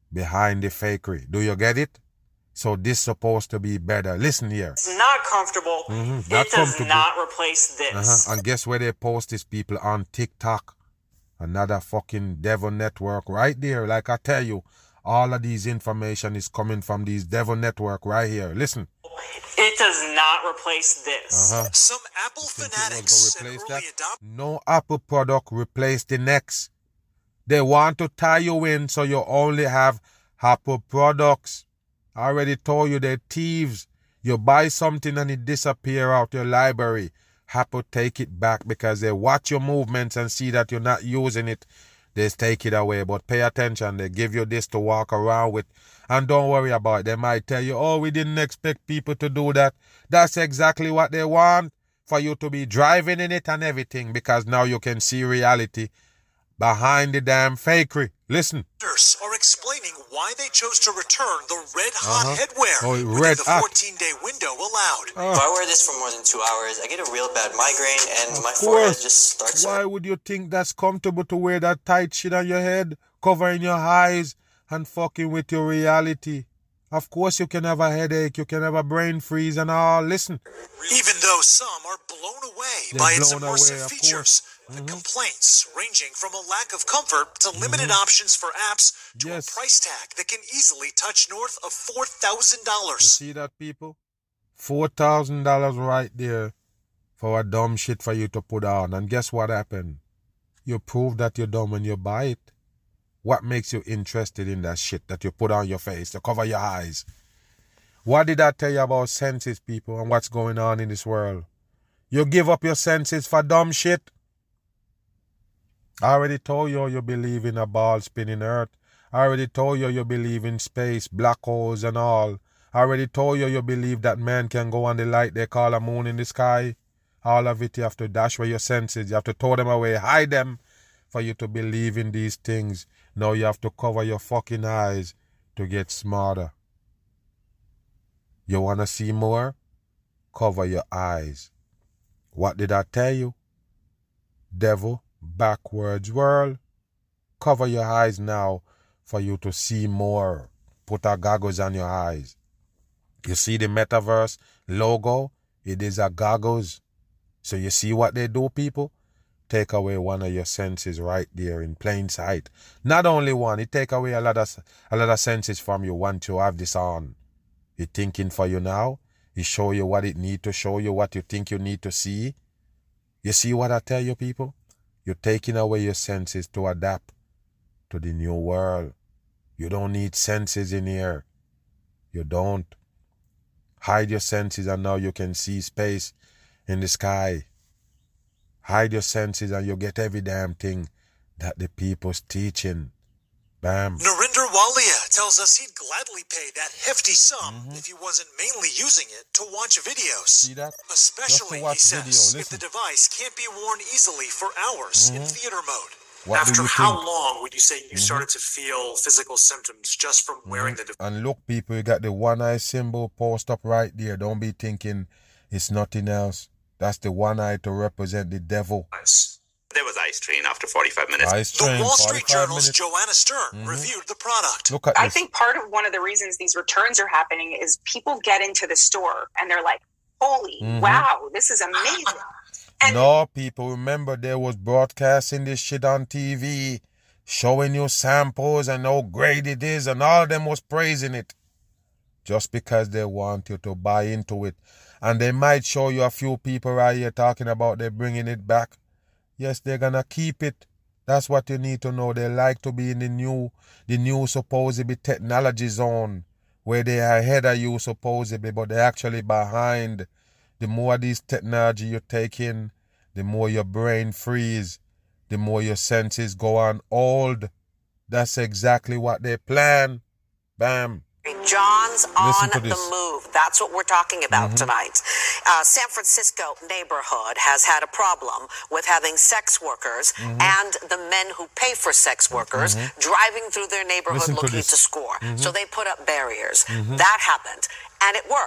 behind the fakery. Do you get it? So this supposed to be better. Listen here. It's not comfortable. Mm-hmm. It does not replace this. Uh-huh. And guess where they post these people on TikTok? Another fucking devil network right there. Like I tell you, all of these information is coming from these devil network right here. Listen. It does not replace this. Uh-huh. Some Apple fanatics and early adopters. No Apple product replace the next. They want to tie you in so you only have Apple products. I already told you they're thieves. You buy something and it disappear out your library. Apple take it back because they watch your movements and see that you're not using it. They take it away. But pay attention. They give you this to walk around with. And don't worry about it. They might tell you, oh, we didn't expect people to do that. That's exactly what they want. For you to be driving in it and everything. Because now you can see reality behind the damn fakery. Listen. Are explaining why they chose to return the red hot Uh-huh. headwear Oh, within red the hot. fourteen-day window allowed. Oh. If I wear this for more than two hours, I get a real bad migraine and Of my forehead course. just starts. Why would you think that's comfortable to wear that tight shit on your head, covering your eyes and fucking with your reality? Of course you can have a headache, you can have a brain freeze and all. Listen. Even though some are blown away They're by its blown immersive away, of features, the complaints ranging from a lack of comfort to limited Mhm. options for apps to Yes. a price tag that can easily touch north of four thousand You dollars. see that, people? four thousand dollars right there for a dumb shit for you to put on. And guess what happened? You prove that you're dumb when you buy it. What makes you interested in that shit that you put on your face to cover your eyes? What did I tell you about senses, people, and what's going on in this world? You give up your senses for dumb shit? I already told you you believe in a ball spinning earth. I already told you you believe in space, black holes and all. I already told you you believe that man can go on the light they call a moon in the sky. All of it you have to dash away your senses. You have to throw them away, hide them for you to believe in these things. Now you have to cover your fucking eyes to get smarter. You want to see more? Cover your eyes. What did I tell you? Devil, backwards world. Cover your eyes now for you to see more. Put a goggles on your eyes. You see the metaverse logo? It is a goggles. So you see what they do, people? Take away one of your senses right there in plain sight. Not only one, it take away a lot of, a lot of senses from you once you have this on. It thinking for you now. It show you what it need to show you, what you think you need to see. You see what I tell you, people? You're taking away your senses to adapt to the new world. You don't need senses in here. You don't. Hide your senses and now you can see space in the sky. Hide your senses and you get every damn thing that the people's teaching. Bam. Narinder Walia tells us he'd gladly pay that hefty sum Mm-hmm. if he wasn't mainly using it to watch videos. See that? Especially, Just to watch he says, video, if the listen. device can't be worn easily for hours in Mhm. theater mode. What do After you how think? long would you say you Mhm. started to feel physical symptoms just from wearing the device? And look, people, you got the one eye symbol post up right there. Don't be thinking it's nothing else. That's the one eye to represent the devil. There was eye strain after forty-five minutes. Eye strain, The Wall Street forty-five Journal's minutes. Joanna Stern Mhm. reviewed the product. Look at I this. think part of one of the reasons these returns are happening is people get into the store and they're like, holy Mhm. wow, this is amazing. No, people, remember they was broadcasting this shit on T V, showing you samples and how great it is, and all of them was praising it. Just because they want you to buy into it. And they might show you a few people right here talking about they bringing it back. Yes, they're gonna keep it. That's what you need to know. They like to be in the new, the new supposedly technology zone, where they are ahead of you supposedly, but they're actually behind. The more these technology you take in, the more your brain freeze, the more your senses go on old. That's exactly what they plan. Bam. John's on Listen to the this. move. That's what we're talking about Mhm. tonight. Uh, San Francisco neighborhood has had a problem with having sex workers Mhm. and the men who pay for sex workers Mhm. driving through their neighborhood Listen to looking this. to score. Mhm. So they put up barriers. Mhm. That happened, and it worked.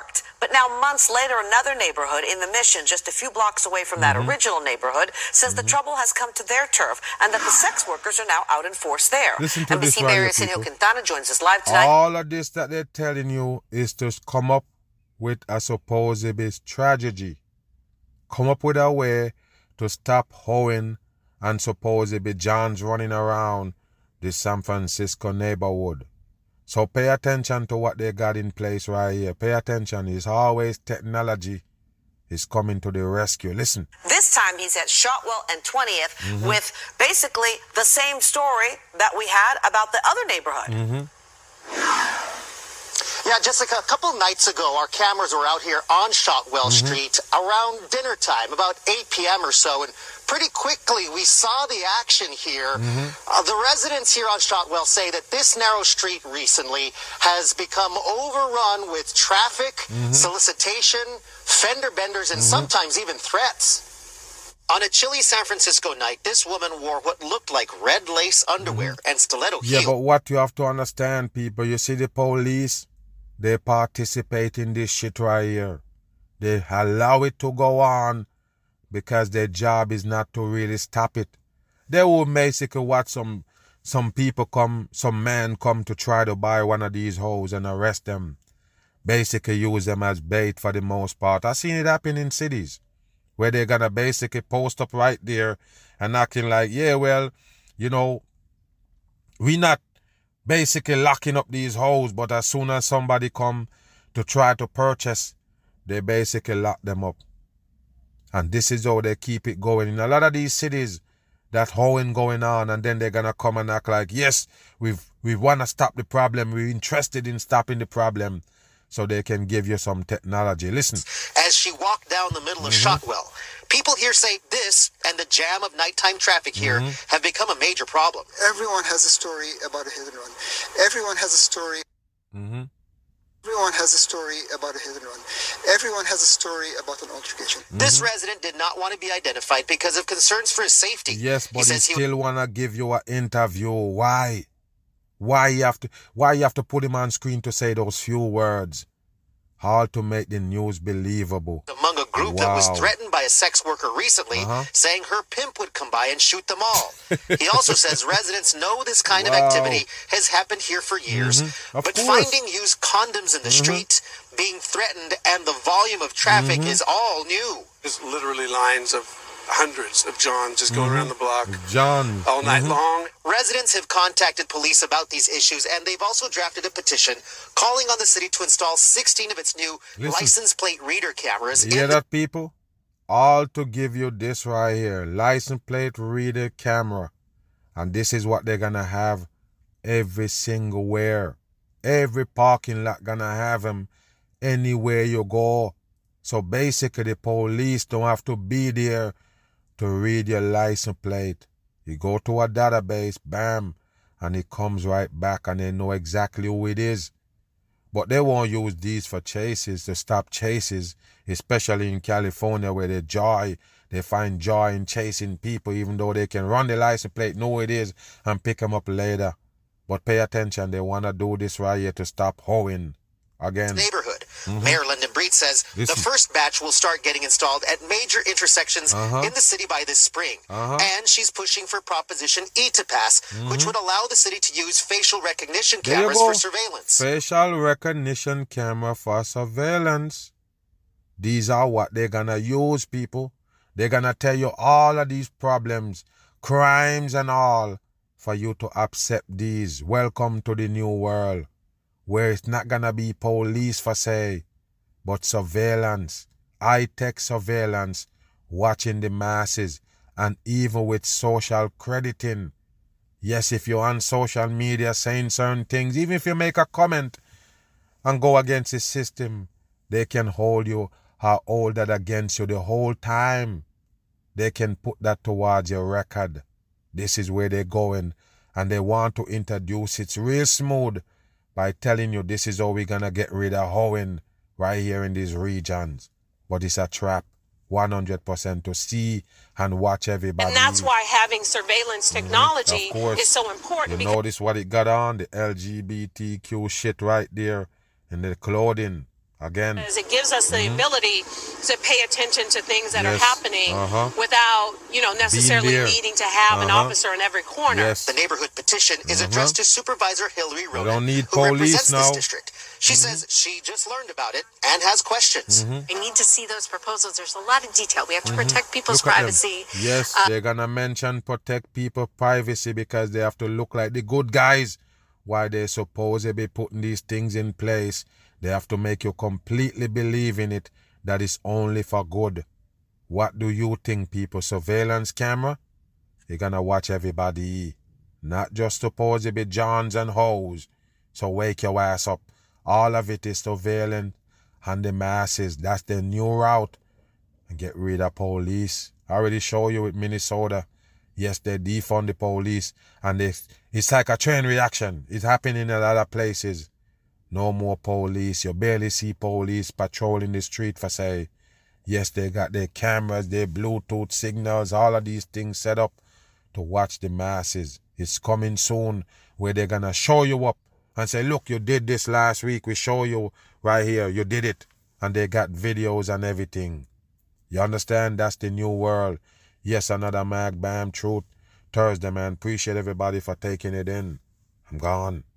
But now, months later, another neighborhood in the Mission, just a few blocks away from that Mhm. original neighborhood, says the trouble has come to their turf and that the sex workers are now out in force there. Listen to N B this C right here, Mayor Senio people. Quintana joins us live tonight. All of this that they're telling you is to come up with a supposed tragedy. Come up with a way to stop hoeing and supposedly John's running around the San Francisco neighborhood. So pay attention to what they got in place right here. Pay attention. It's always technology is coming to the rescue. Listen. This time he's at Shotwell and twentieth Mhm. with basically the same story that we had about the other neighborhood. Mm-hmm. Yeah, Jessica, a couple nights ago, our cameras were out here on Shotwell Mhm. Street around dinner time, about eight p.m. or so, and pretty quickly we saw the action here. Mm-hmm. Uh, the residents here on Shotwell say that this narrow street recently has become overrun with traffic, Mhm. solicitation, fender benders, and Mhm. sometimes even threats. On a chilly San Francisco night, this woman wore what looked like red lace underwear and stiletto Yeah, heels. but what you have to understand, people, you see the police, they participate in this shit right here. They allow it to go on because their job is not to really stop it. They will basically watch some some people come, some man come to try to buy one of these hoes and arrest them. Basically use them as bait for the most part. I've seen it happen in cities where they're gonna basically post up right there and acting like, yeah, well, you know, we not basically locking up these hoes, but as soon as somebody come to try to purchase, they basically lock them up. And this is how they keep it going. In a lot of these cities, that hoeing going on, and then they're gonna come and act like, yes, we've we wanna stop the problem, we're interested in stopping the problem, so they can give you some technology. Listen. As she walked down the middle of Mhm. Shotwell, people here say this and the jam of nighttime traffic here Mhm. have become a major problem. Everyone has a story about a hit and run. Everyone has a story. Mm-hmm. Everyone has a story about a hit and run. Everyone has a story about an altercation. This resident did not want to be identified because of concerns for his safety. Yes, but he, says he- still wanna give you an interview. Why? Why you have to why you have to put him on screen to say those few words? All to make the news believable. Among a group that was Wow. threatened by a sex worker recently, Uh-huh. saying her pimp would come by and shoot them all. He also says residents know this kind of Wow. activity has happened here for years, Mhm. Of but course. finding used condoms in the Mhm. street, being threatened, and the volume of traffic Mhm. is all new. There's literally lines of hundreds of Johns just going Mhm. around the block John. all night Mhm. long. Residents have contacted police about these issues, and they've also drafted a petition calling on the city to install sixteen of its new Listen. license plate reader cameras. You in hear the- that, people? All to give you this right here. License plate reader camera. And this is what they're gonna have every single where. Every parking lot gonna have them anywhere you go. So basically the police don't have to be there to read your license plate. You go to a database, bam, and it comes right back and they know exactly who it is. But they won't use these for chases, to stop chases, especially in California where they joy, they find joy in chasing people even though they can run the license plate, know who it is, and pick them up later. But pay attention, they want to do this right here to stop hoeing again. neighborhood. Mhm. Mayor Lyndon Breed says Listen. the first batch will start getting installed at major intersections Uh-huh. in the city by this spring. Uh-huh. And she's pushing for Proposition E to pass, which Mhm. would allow the city to use facial recognition There you cameras go. for surveillance. Facial recognition camera for surveillance. These are what they're gonna use, people. They're gonna tell you all of these problems, crimes and all, for you to accept these. Welcome to the new world, where it's not gonna be police for say, but surveillance, high-tech surveillance, watching the masses, and even with social crediting. Yes, if you're on social media saying certain things, even if you make a comment and go against the system, they can hold you or hold that against you the whole time. They can put that towards your record. This is where they're going, and they want to introduce it real smooth by telling you this is how we're going to get rid of hoeing right here in these regions. But it's a trap, one hundred percent to see and watch everybody. And that's why having surveillance technology Of course. is so important. You because notice what it got on? The L G B T Q shit right there in the clothing. Again. It gives us the Mhm. ability to pay attention to things that Yes. are happening Uh-huh. without, you know, necessarily there. needing to have an Uh-huh. officer in every corner. Yes. The neighborhood petition is Uh-huh. addressed to Supervisor Hillary We Roden, don't need who police represents now. this district. She says she just learned about it and has questions. Mhm. I need to see those proposals. There's a lot of detail. We have to Mhm. protect people's Look at them. privacy. Yes, Uh, they're gonna mention protect people privacy because they have to look like the good guys. Why they supposed to be putting these things in place, they have to make you completely believe in it that it's only for good. What do you think, people? Surveillance camera? You're gonna watch everybody. Not just supposed to be Johns and hoes. So wake your ass up. All of it is surveillance and the masses. That's the new route. And get rid of police. I already show you with Minnesota. Yes, they defund the police. And they, it's like a chain reaction. It's happening in a lot of places. No more police. You barely see police patrolling the street for say. Yes, they got their cameras, their Bluetooth signals, all of these things set up to watch the masses. It's coming soon where they're going to show you up and say, look, you did this last week. We show you right here. You did it. And they got videos and everything. You understand? That's the new world. Yes, another Mag Bam Truth Thursday, man. Appreciate everybody for taking it in. I'm gone.